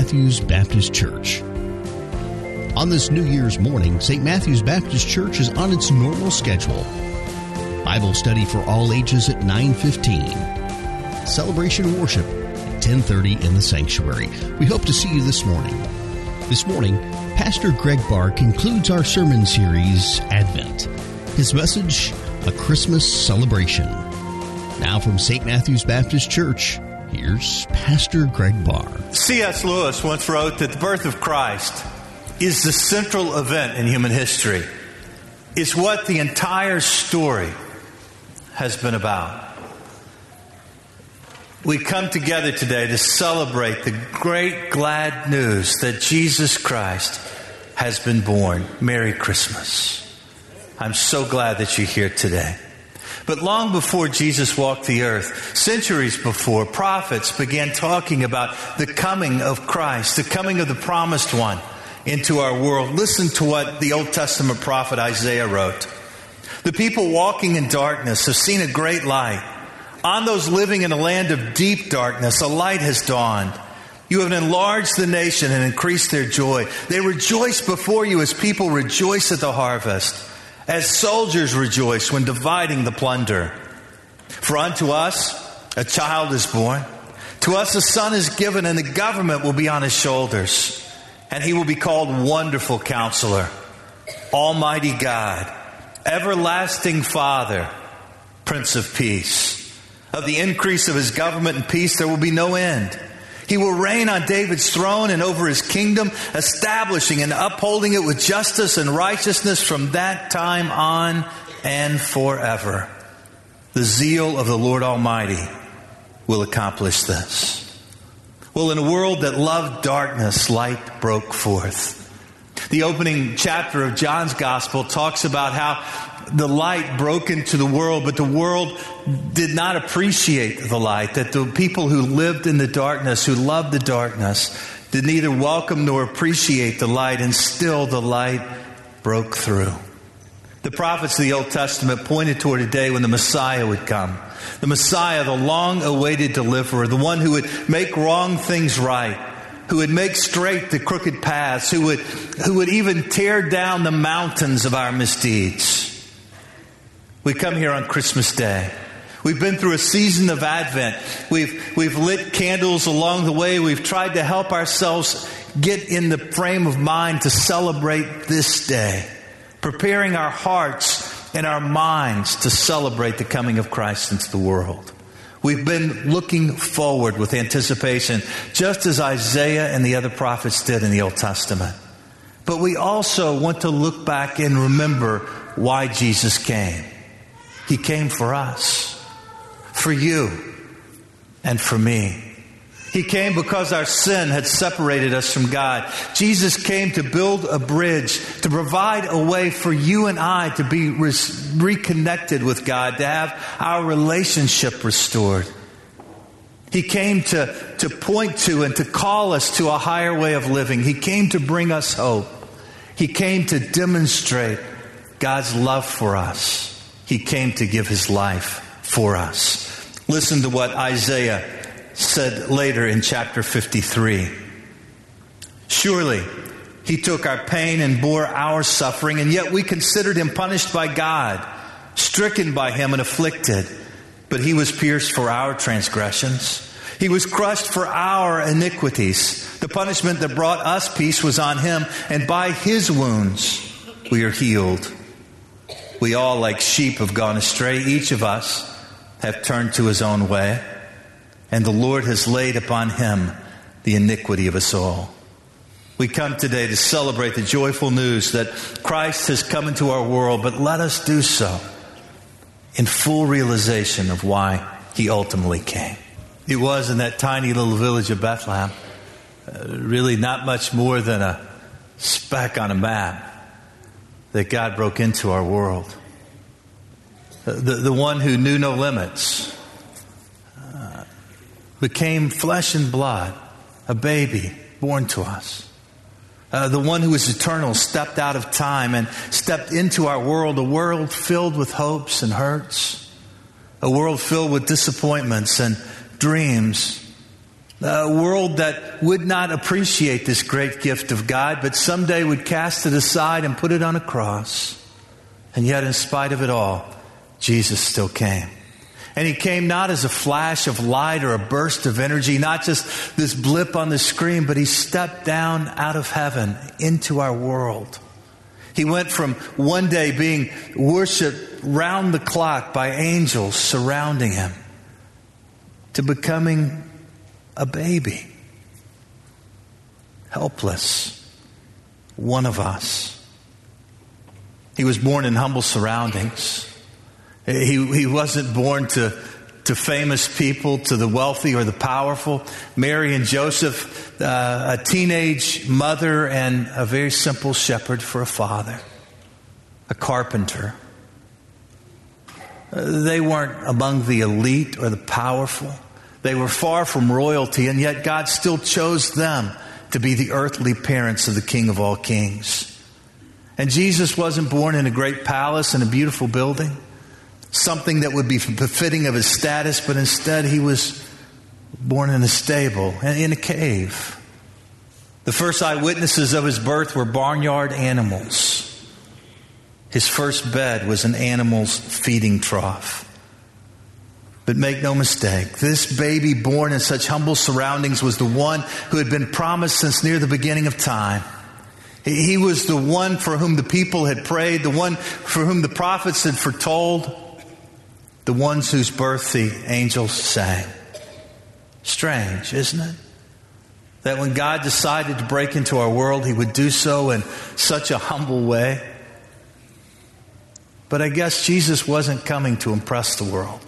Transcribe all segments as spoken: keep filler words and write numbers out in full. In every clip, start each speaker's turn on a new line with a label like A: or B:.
A: Matthew's Baptist Church. On this New Year's morning, Saint Matthew's Baptist Church is on its normal schedule. Bible study for all ages at nine fifteen. Celebration worship at ten thirty in the sanctuary. We hope to see you this morning. This morning, Pastor Greg Barr concludes our sermon series, Advent. His message, A Christmas Celebration. Now from Saint Matthew's Baptist Church, here's Pastor Greg Barr.
B: C S Lewis once wrote that the birth of Christ is the central event in human history. It's what the entire story has been about. We come together today to celebrate the great glad news that Jesus Christ has been born. Merry Christmas. I'm so glad that you're here today. But long before Jesus walked the earth, centuries before, prophets began talking about the coming of Christ, the coming of the promised one into our world. Listen to what the Old Testament prophet Isaiah wrote. The people walking in darkness have seen a great light. On those living in a land of deep darkness, a light has dawned. You have enlarged the nation and increased their joy. They rejoice before you as people rejoice at the harvest, as soldiers rejoice when dividing the plunder. For unto us a child is born. To us a son is given, and the government will be on his shoulders. And he will be called Wonderful Counselor, Almighty God, Everlasting Father, Prince of Peace. Of the increase of his government and peace there will be no end. He will reign on David's throne and over his kingdom, establishing and upholding it with justice and righteousness from that time on and forever. The zeal of the Lord Almighty will accomplish this. Well, in a world that loved darkness, light broke forth. The opening chapter of John's Gospel talks about how the light broke into the world, but the world did not appreciate the light. That the people who lived in the darkness, who loved the darkness, did neither welcome nor appreciate the light, and still the light broke through. The prophets of the Old Testament pointed toward a day when the Messiah would come. The Messiah, the long-awaited deliverer, the one who would make wrong things right, who would make straight the crooked paths, who would, who would even tear down the mountains of our misdeeds. We come here on Christmas Day. We've been through a season of Advent. We've, we've lit candles along the way. We've tried to help ourselves get in the frame of mind to celebrate this day, preparing our hearts and our minds to celebrate the coming of Christ into the world. We've been looking forward with anticipation, just as Isaiah and the other prophets did in the Old Testament. But we also want to look back and remember why Jesus came. He came for us, for you, and for me. He came because our sin had separated us from God. Jesus came to build a bridge, to provide a way for you and I to be re- reconnected with God, to have our relationship restored. He came to, to point to and to call us to a higher way of living. He came to bring us hope. He came to demonstrate God's love for us. He came to give his life for us. Listen to what Isaiah said later in chapter fifty-three. Surely he took our pain and bore our suffering, and yet we considered him punished by God, stricken by him and afflicted. But he was pierced for our transgressions. He was crushed for our iniquities. The punishment that brought us peace was on him, and by his wounds we are healed. We all, like sheep, have gone astray. Each of us have turned to his own way, and the Lord has laid upon him the iniquity of us all. We come today to celebrate the joyful news that Christ has come into our world, but let us do so in full realization of why he ultimately came. It was in that tiny little village of Bethlehem, uh, really not much more than a speck on a map, that God broke into our world. The, the, the one who knew no limits uh, became flesh and blood, a baby born to us. Uh, the one who is eternal stepped out of time and stepped into our world, a world filled with hopes and hurts, a world filled with disappointments and dreams, A world that would not appreciate this great gift of God, but someday would cast it aside and put it on a cross. And yet, in spite of it all, Jesus still came. And he came not as a flash of light or a burst of energy, not just this blip on the screen, but he stepped down out of heaven into our world. He went from one day being worshiped round the clock by angels surrounding him to becoming a baby, helpless, one of us. He was born in humble surroundings. He, he wasn't born to, to famous people, to the wealthy or the powerful. Mary and Joseph, uh, a teenage mother and a very simple shepherd for a father, a carpenter. Uh, they weren't among the elite or the powerful. They were far from royalty, and yet God still chose them to be the earthly parents of the King of all kings. And Jesus wasn't born in a great palace and a beautiful building, something that would be befitting of his status, but instead he was born in a stable, in a cave. The first eyewitnesses of his birth were barnyard animals. His first bed was an animal's feeding trough. But make no mistake, this baby born in such humble surroundings was the one who had been promised since near the beginning of time. He was the one for whom the people had prayed, the one for whom the prophets had foretold, the ones whose birth the angels sang. Strange, isn't it? That when God decided to break into our world, he would do so in such a humble way. But I guess Jesus wasn't coming to impress the world.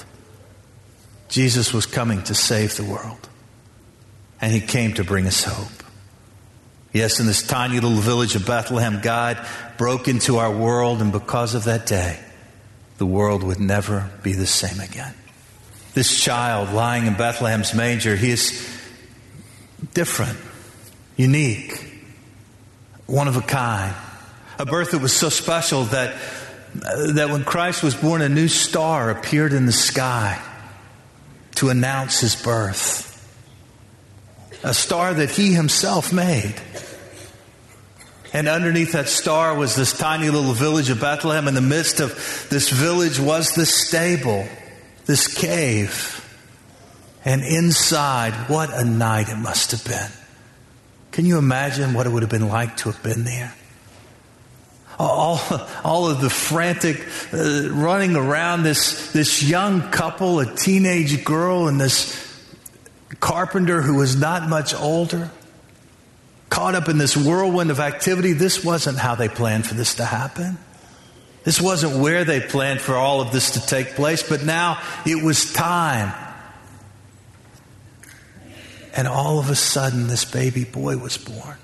B: Jesus was coming to save the world. And he came to bring us hope. Yes, in this tiny little village of Bethlehem, God broke into our world, and because of that day, the world would never be the same again. This child lying in Bethlehem's manger, he is different, unique, one of a kind. A birth that was so special that, that when Christ was born, a new star appeared in the sky to announce his birth. A star that he himself made. And underneath that star was this tiny little village of Bethlehem. In the midst of this village was this stable, this cave. And inside, what a night it must have been. Can you imagine what it would have been like to have been there? All, all of the frantic uh, running around, this, this young couple, a teenage girl and this carpenter who was not much older, caught up in this whirlwind of activity. This wasn't how they planned for this to happen. This wasn't where they planned for all of this to take place, but now it was time. And all of a sudden, this baby boy was born.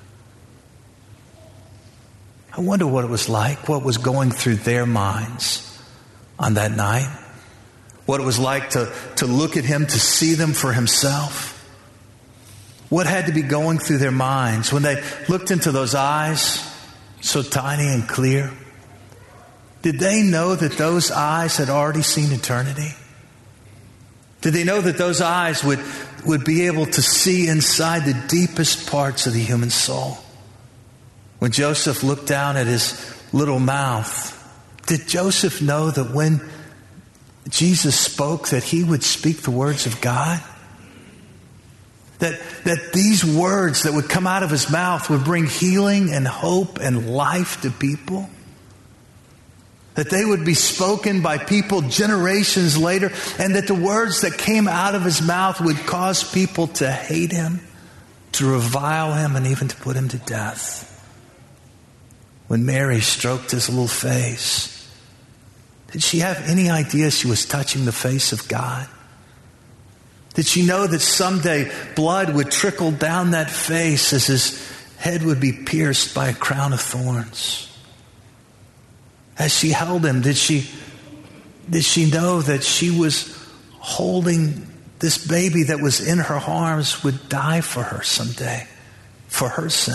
B: I wonder what it was like, what was going through their minds on that night. What it was like to, to look at him, to see them for himself. What had to be going through their minds when they looked into those eyes, so tiny and clear? Did they know that those eyes had already seen eternity? Did they know that those eyes would, would be able to see inside the deepest parts of the human soul? When Joseph looked down at his little mouth, did Joseph know that when Jesus spoke that he would speak the words of God? That, that these words that would come out of his mouth would bring healing and hope and life to people? That they would be spoken by people generations later, and that the words that came out of his mouth would cause people to hate him, to revile him, and even to put him to death. When Mary stroked his little face, did she have any idea she was touching the face of God? Did she know that someday blood would trickle down that face as his head would be pierced by a crown of thorns? As she held him, did she, did she know that she was holding this baby that was in her arms would die for her someday, for her sin?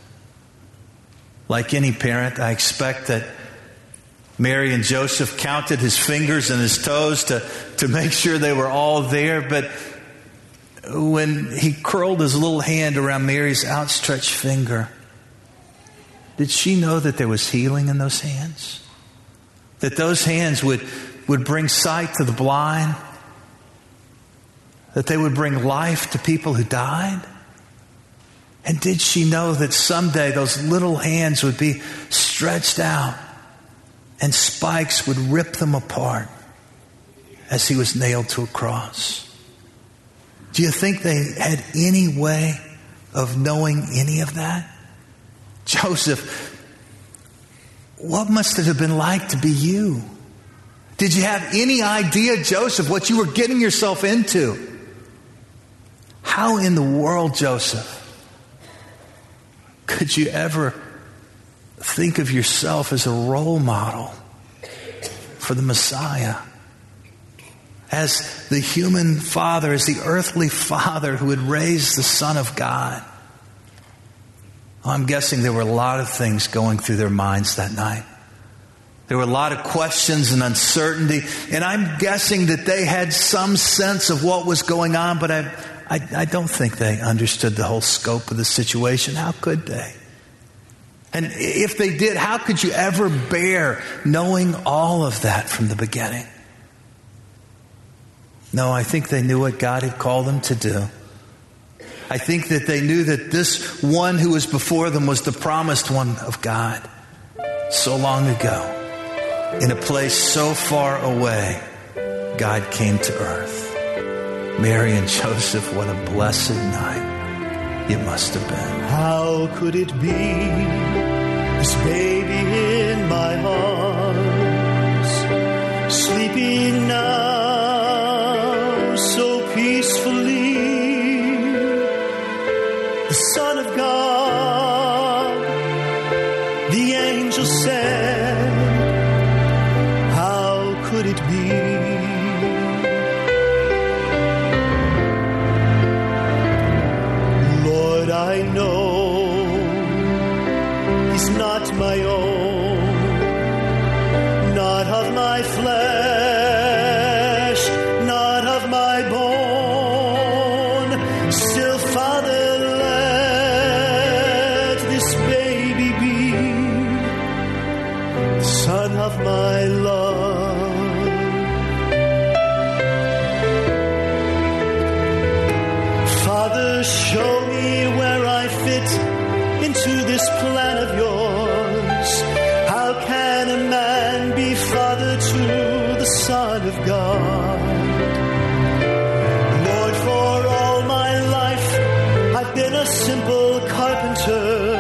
B: Like any parent, I expect that Mary and Joseph counted his fingers and his toes to, to make sure they were all there. But when he curled his little hand around Mary's outstretched finger, did she know that there was healing in those hands? That those hands would, would bring sight to the blind? That they would bring life to people who died? And did she know that someday those little hands would be stretched out and spikes would rip them apart as he was nailed to a cross? Do you think they had any way of knowing any of that? Joseph, what must it have been like to be you? Did you have any idea, Joseph, what you were getting yourself into? How in the world, Joseph, could you ever think of yourself as a role model for the Messiah? As the human father, as the earthly father who had raised the Son of God. I'm guessing there were a lot of things going through their minds that night. There were a lot of questions and uncertainty. And I'm guessing that they had some sense of what was going on, but I, I, I don't think they understood the whole scope of the situation. How could they? And if they did, how could you ever bear knowing all of that from the beginning? No, I think they knew what God had called them to do. I think that they knew that this one who was before them was the promised one of God so long ago. In a place so far away, God came to earth. Mary and Joseph, what a blessed night it must have been.
C: How could it be, this baby in my arms, sleeping now so peacefully, the Son of God, the angel said, how could it be? Lord, I know he's not my own, not of my flesh, not of my bone. Still, Father, let this baby be the son of my love. Father, show me where I fit into this plan of yours. How can a man be father to the Son of God? Lord, for all my life I've been a simple carpenter.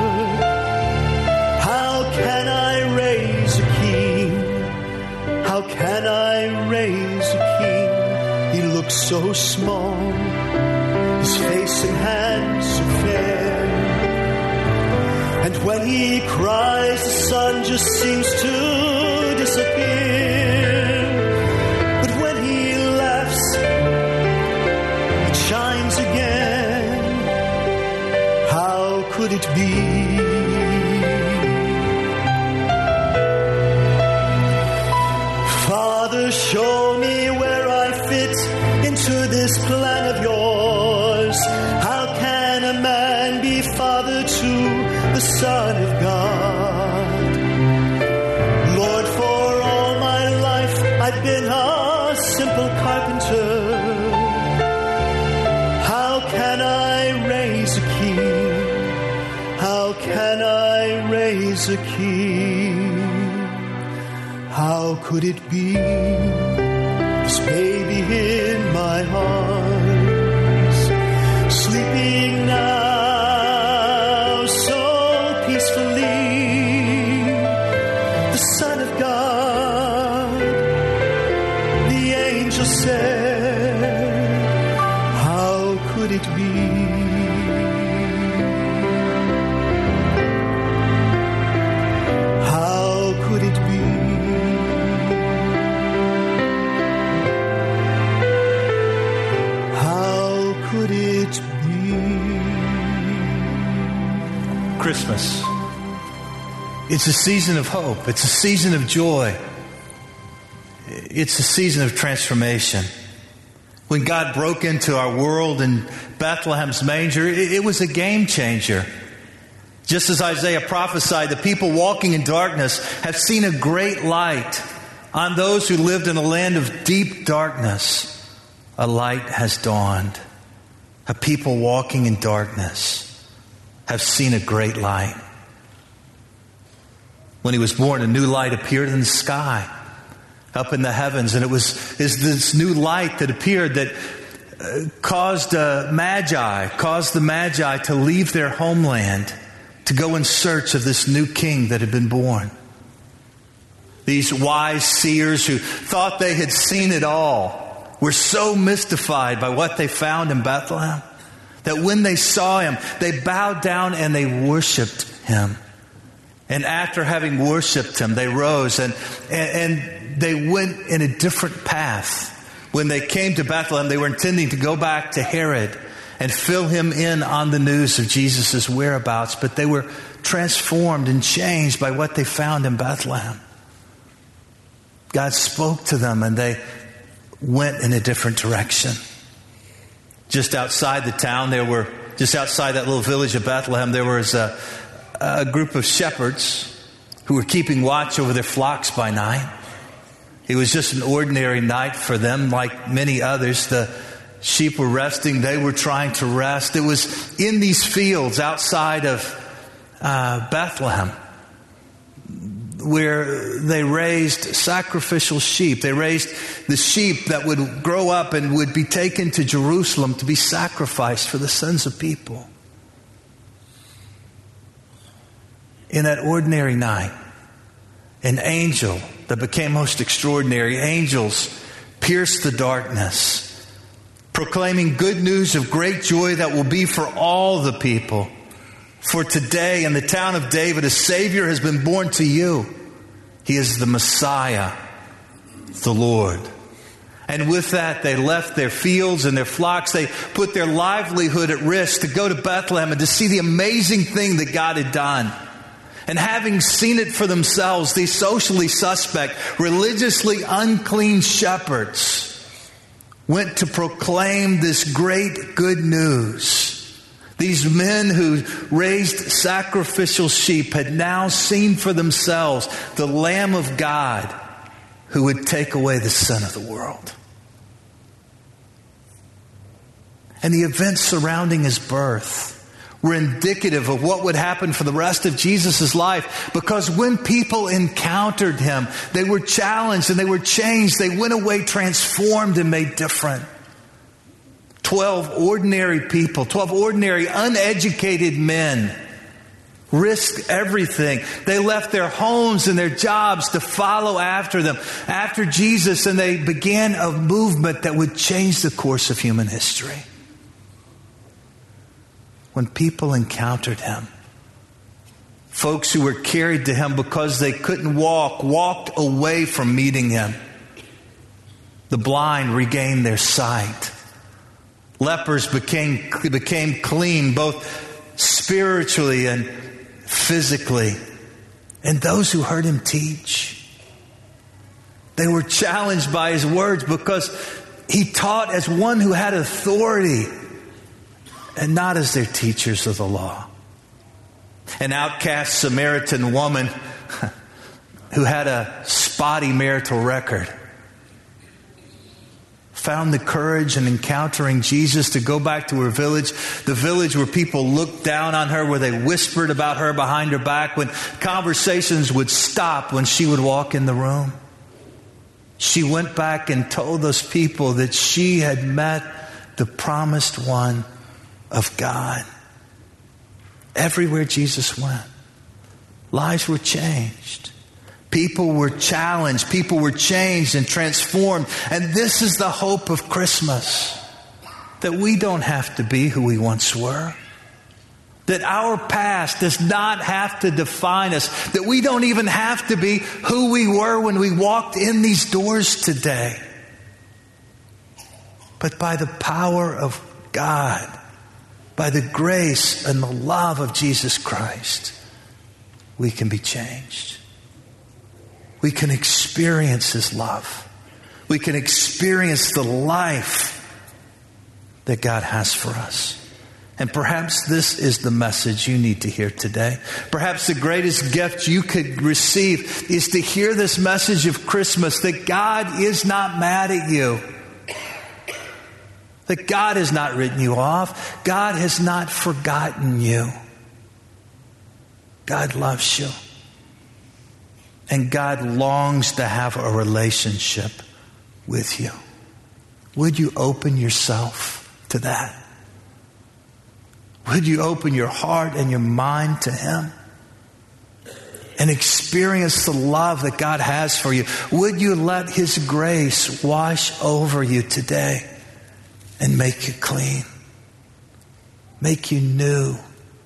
C: How can I raise a king? How can I raise a king? He looks so small, his face and hands so fair. And when he cries, the sun just seems to disappear. But when he laughs, it shines again. How could it be? Father, show me where I fit into this plan of yours. How can a man be father to the Son of God? Lord, for all my life I've been a simple carpenter. How can I raise a king? How can I raise a king? How could it be, this baby in my arms, sleeping now so peacefully, the Son of God, the angel said, how could it be? How could it be? How could it be?
B: Christmas. It's a season of hope. It's a season of joy. It's a season of transformation. When God broke into our world in Bethlehem's manger, it, it was a game changer. Just as Isaiah prophesied, the people walking in darkness have seen a great light. On those who lived in a land of deep darkness, a light has dawned. A people walking in darkness have seen a great light. When he was born, a new light appeared in the sky, up in the heavens. And it was is this new light that appeared that uh, caused uh, Magi, caused the Magi to leave their homeland to go in search of this new king that had been born. These wise seers who thought they had seen it all were so mystified by what they found in Bethlehem that when they saw him, they bowed down and they worshiped him. And after having worshiped him, they rose and, and, and they went in a different path. When they came to Bethlehem, they were intending to go back to Herod and fill him in on the news of Jesus' whereabouts. But they were transformed and changed by what they found in Bethlehem. God spoke to them and they went in a different direction. Just outside the town, there were, just outside that little village of Bethlehem, there was a, a group of shepherds who were keeping watch over their flocks by night. It was just an ordinary night for them, like many others. The sheep were resting. They were trying to rest. It was in these fields outside of uh, Bethlehem where they raised sacrificial sheep. They raised the sheep that would grow up and would be taken to Jerusalem to be sacrificed for the sins of people. In that ordinary night, an angel that became most extraordinary, angels pierced the darkness, proclaiming good news of great joy that will be for all the people. For today in the town of David, a Savior has been born to you. He is the Messiah, the Lord. And with that, they left their fields and their flocks. They put their livelihood at risk to go to Bethlehem and to see the amazing thing that God had done. And having seen it for themselves, these socially suspect, religiously unclean shepherds went to proclaim this great good news. These men who raised sacrificial sheep had now seen for themselves the Lamb of God who would take away the sin of the world. And the events surrounding his birth were indicative of what would happen for the rest of Jesus' life, because when people encountered him, they were challenged and they were changed. They went away transformed and made different. Twelve ordinary people, twelve ordinary uneducated men risked everything. They left their homes and their jobs to follow after them, after Jesus, and they began a movement that would change the course of human history. When people encountered him, folks who were carried to him because they couldn't walk, walked away from meeting him. The blind regained their sight. Lepers became, became clean, both spiritually and physically. And those who heard him teach, they were challenged by his words because he taught as one who had authority and not as their teachers of the law. An outcast Samaritan woman who had a spotty marital record found the courage in encountering Jesus to go back to her village, the village where people looked down on her, where they whispered about her behind her back, when conversations would stop when she would walk in the room. She went back and told those people that she had met the promised one of God. Everywhere Jesus went, lives were changed. People were challenged. People were changed and transformed. And this is the hope of Christmas. That we don't have to be who we once were. That our past does not have to define us. That we don't even have to be who we were when we walked in these doors today. But by the power of God, by the grace and the love of Jesus Christ, we can be changed. We can experience his love. We can experience the life that God has for us. And perhaps this is the message you need to hear today. Perhaps the greatest gift you could receive is to hear this message of Christmas, that God is not mad at you. That God has not written you off. God has not forgotten you. God loves you. And God longs to have a relationship with you. Would you open yourself to that? Would you open your heart and your mind to Him and experience the love that God has for you? Would you let His grace wash over you today and make you clean, make you new?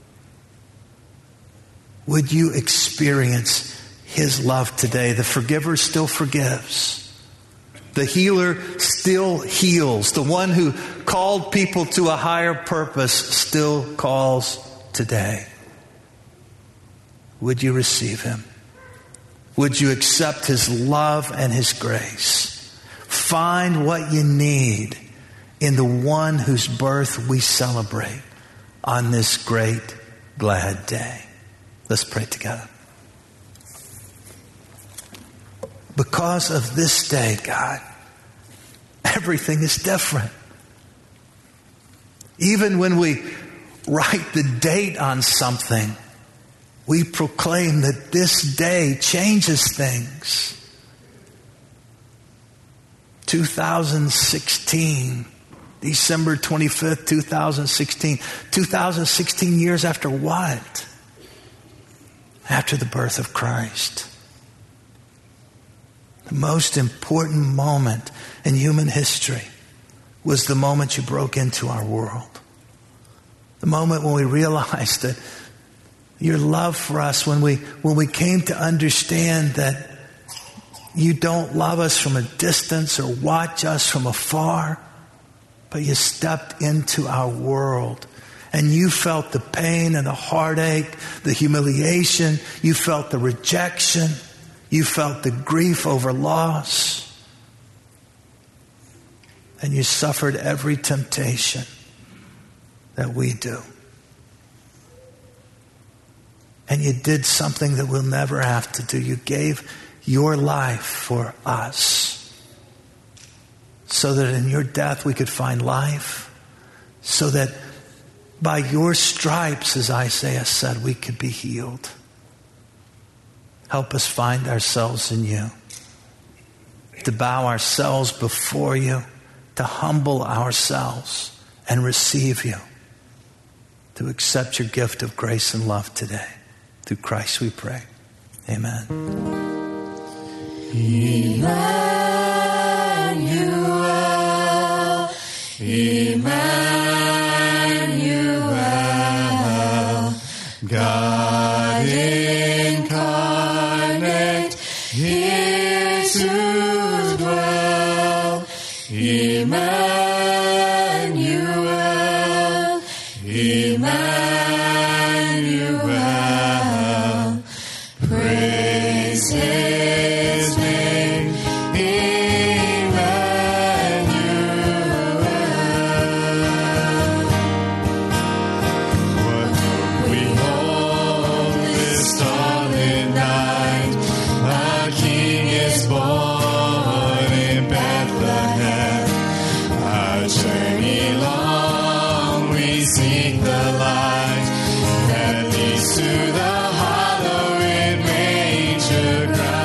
B: Would you experience His love today? The forgiver still forgives. The healer still heals. The one who called people to a higher purpose still calls today. Would you receive Him? Would you accept His love and His grace? Find what you need in the one whose birth we celebrate on this great, glad day. Let's pray together. Because of this day, God, everything is different. Even when we write the date on something, we proclaim that this day changes things. two thousand sixteen, December twenty-fifth, two thousand sixteen. two thousand sixteen years after what? After the birth of Christ. The most important moment in human history was the moment you broke into our world. The moment when we realized that your love for us, when we when we came to understand that you don't love us from a distance or watch us from afar, but you stepped into our world and you felt the pain and the heartache, the humiliation, you felt the rejection, you felt the grief over loss, and you suffered every temptation that we do. And you did something that we'll never have to do. You gave your life for us so that in your death we could find life, so that by your stripes, as Isaiah said, we could be healed. Help us find ourselves in you, to bow ourselves before you, to humble ourselves and receive you, to accept your gift of grace and love today. Through Christ we pray. Amen.
D: Emmanuel, Emmanuel, God incarnate, here to dwell. Emmanuel, Emmanuel, praise His name. Emmanuel, what hope we hold this starlit night. A King is born in Bethlehem. Our journey long, we seek the light that leads to the hallowed manger ground.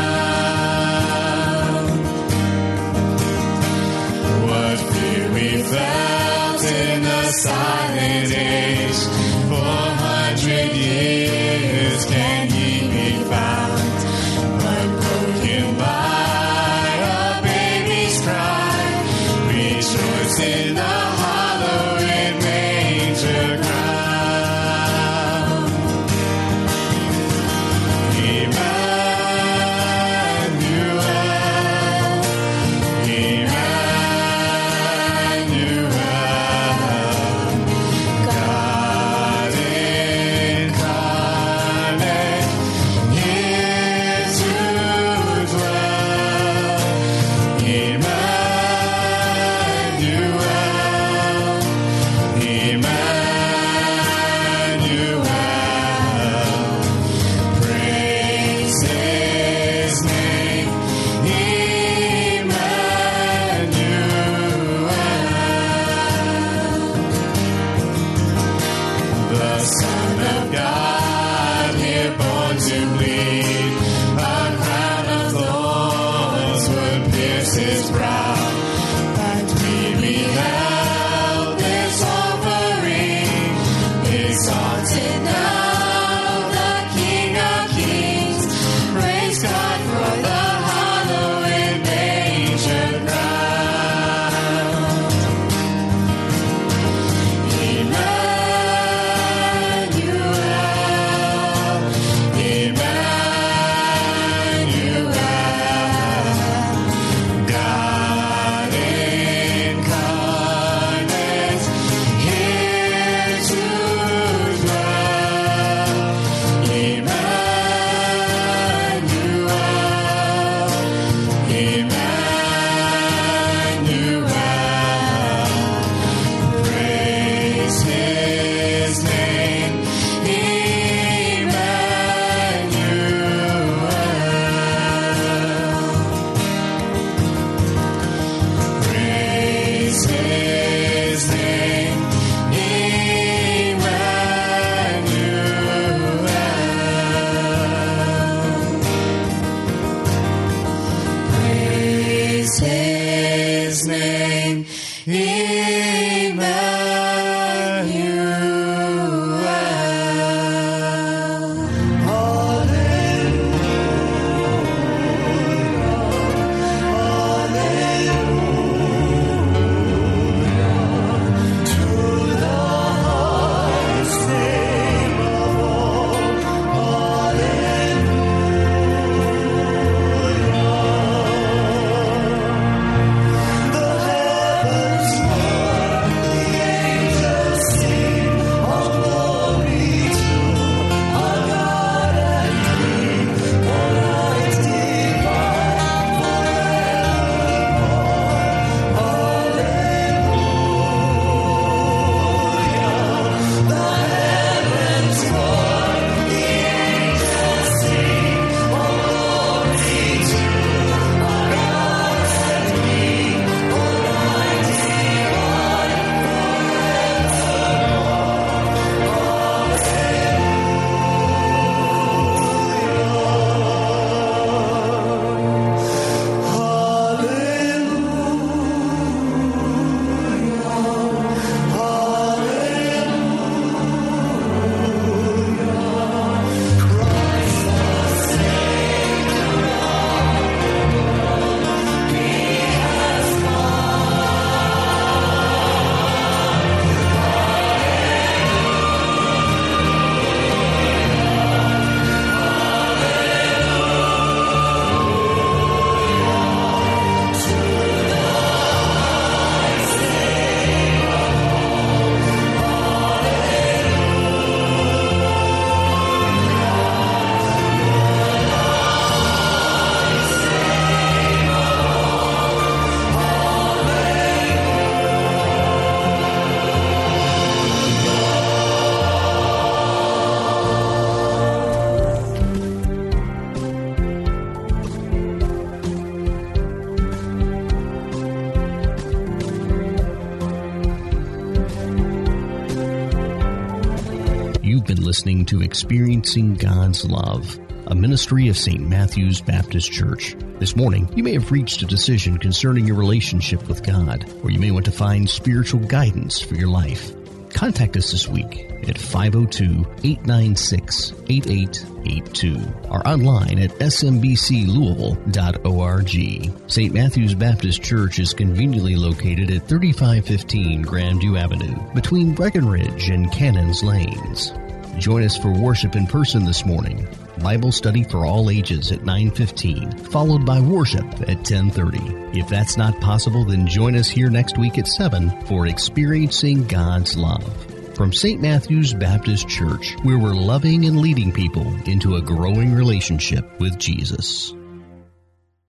A: You've been listening to Experiencing God's Love, a ministry of Saint Matthew's Baptist Church. This morning, you may have reached a decision concerning your relationship with God, or you may want to find spiritual guidance for your life. Contact us this week at five oh two, eight nine six, eight eight eight two or online at s m b c louisville dot org. Saint Matthew's Baptist Church is conveniently located at thirty-five fifteen Grandview Avenue between Breckenridge and Cannons Lanes. Join us for worship in person this morning. Bible study for all ages at nine fifteen, followed by worship at ten thirty. If that's not possible, then join us here next week at seven for Experiencing God's Love. From Saint Matthew's Baptist Church, where we're loving and leading people into a growing relationship with Jesus.